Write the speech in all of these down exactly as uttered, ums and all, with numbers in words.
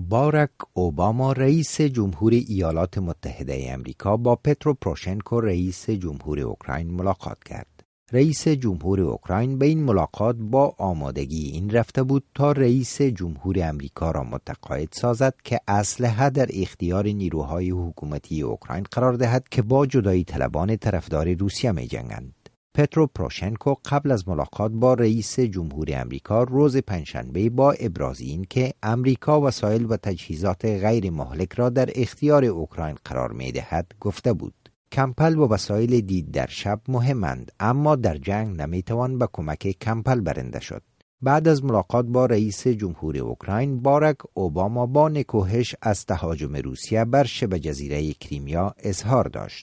باراک اوباما رئیس جمهور ایالات متحده آمریکا با پترو پروشنکو رئیس جمهور اوکراین ملاقات کرد. رئیس جمهور اوکراین به این ملاقات با آمادگی این رفته بود تا رئیس جمهور آمریکا را متقاعد سازد که اسلحه در اختیار نیروهای حکومتی اوکراین قرار دهد که با جدایی طلبان طرفدار روسیه می جنگند. پترو پروشنکو قبل از ملاقات با رئیس جمهور آمریکا روز پنجشنبه با ابراز این که آمریکا وسایل و تجهیزات غیر مهلک را در اختیار اوکراین قرار می دهد گفته بود. کمپل و وسایل دید در شب مهمند، اما در جنگ نمیتوان به کمک کمپل برنده شد. بعد از ملاقات با رئیس جمهور اوکراین، باراک اوباما با نکوهش از تهاجم روسیه بر شبه جزیره کریمیا اظهار داشت.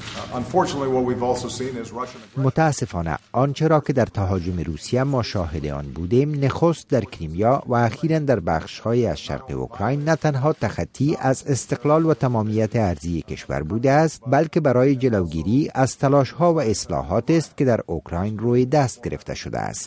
متاسفانه آنچه را که در تهاجم روسیه ما شاهد آن بودیم، نخست در کریمیا و اخیراً در بخش‌های از شرق اوکراین نه تنها تخطی از استقلال و تمامیت ارضی کشور بوده است، بلکه برای جلوگیری از تلاش‌ها و اصلاحات است که در اوکراین روی دست گرفته شده است.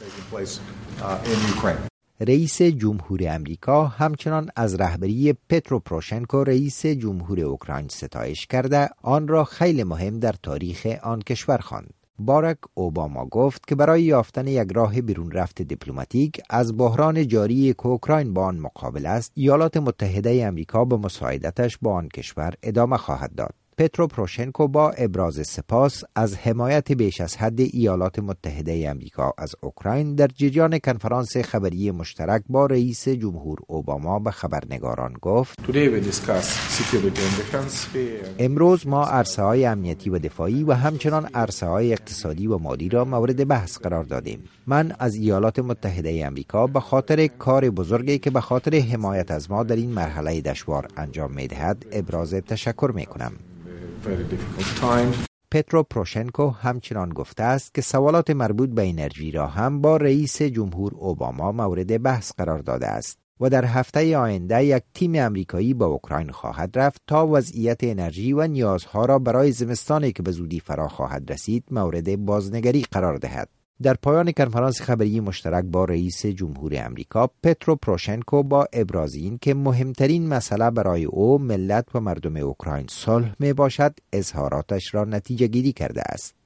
رئیس جمهور آمریکا همچنان از رهبری پترو پروشنکو رئیس جمهور اوکراین ستایش کرده آن را خیلی مهم در تاریخ آن کشور خواند. باراک اوباما گفت که برای یافتن یک راه بیرون رفت دیپلماتیک از بحران جاری که اوکراین با آن مقابل است، ایالات متحده آمریکا به مساعدتش با آن کشور ادامه خواهد داد. پترو پروشنکو با ابراز سپاس از حمایت بیش از حد ایالات متحده آمریکا از اوکراین در جریان کنفرانس خبری مشترک با رئیس جمهور اوباما به خبرنگاران گفت: امروز ما عرصه‌های امنیتی و دفاعی و همچنان عرصه‌های اقتصادی و مالی را مورد بحث قرار دادیم. من از ایالات متحده آمریکا به خاطر کار بزرگی که به خاطر حمایت از ما در این مرحله دشوار انجام می‌دهد ابراز تشکر می‌کنم. پترو پروشنکو همچنان گفته است که سوالات مربوط به انرژی را هم با رئیس جمهور اوباما مورد بحث قرار داده است و در هفته آینده یک تیم آمریکایی به اوکراین خواهد رفت تا وضعیت انرژی و نیازها را برای زمستانی که به زودی فرا خواهد رسید مورد بازنگری قرار دهد. در پایان کنفرانس خبری مشترک با رئیس جمهور آمریکا، پترو پروشنکو با ابراز این که مهمترین مسئله برای او ملت و مردم اوکراین صلح می باشد، اظهاراتش را نتیجه گیری کرده است.